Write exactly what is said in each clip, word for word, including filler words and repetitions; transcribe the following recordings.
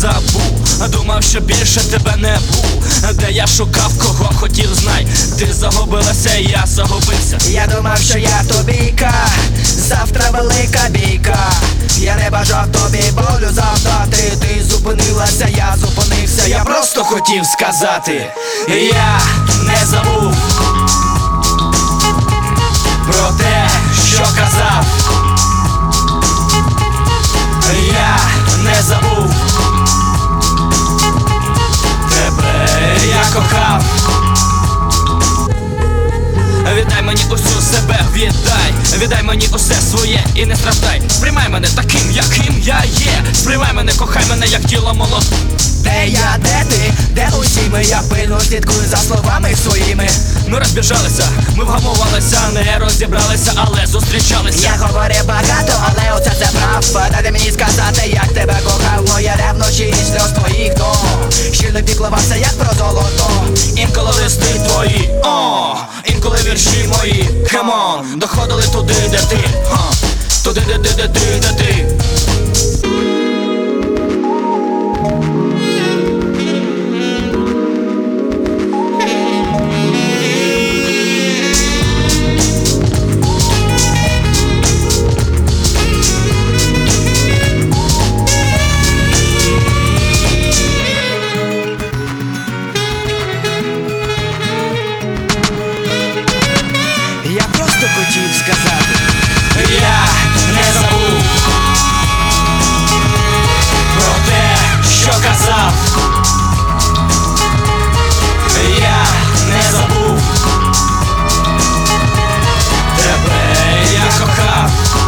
забув. Думав, що більше тебе не був. Де я шукав, кого хотів, знай. Ти загубилася, і я загубився. Я думав, що я тобійка, завтра велика бійка. Я не бажав тобі болю завдати. Ти зупинилася, я зупинився. Я просто хотів сказати, я не забув про те, що казав. Я не забув тебе, я кохав. Віддай мені усю себе, віддай, віддай мені усе своє і не страждай. Сприймай мене таким, яким я є. Сприймай мене, кохай мене, як тіло молоде. Де я, де ти, де усі ми? Я пильно слідкую за словами своїми. Ми розбіжалися, ми вгамувалися, не розібралися, але зустрічалися. Я говорю багато, але оце це прав. Дайте мені сказати, як тебе кохав. Моя ревнощі і сльоз твоїх дом. Щільно піклувався, як про золото. Інколи листи твої, о, інколи вірші мої, камон, доходили туди, де ти, ха, туди, де ти, де ти, де ти. Я просто хотів сказати, Я не забув про те, що казав. Я не забув тебе, я кохав.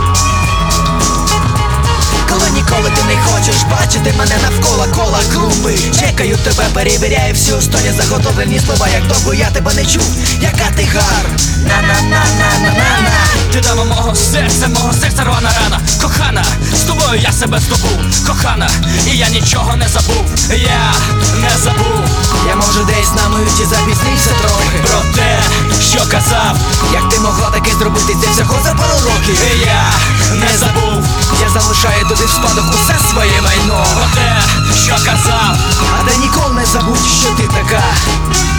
коли ніколи ти не хочеш бачити мене навколо кола клумби. Чекаю тебе, перевіряю всю стоні заготовлені слова, як довго я тебе не чув. Яка ти гар, на-на-на-на-на-на-на. Ти дама мого серця, мого серця рвана рана. Кохана, з тобою я себе здобув. Кохана, і я нічого не забув. Я не забув Я може десь на миті запізнився трохи. про те, що казав. Як ти могла таке зробити, це всього за пару років. Я не забув Я залишаю тобі в спадок усе своє майно. про те, що казав. А ти ніколи не забудь, що ти така.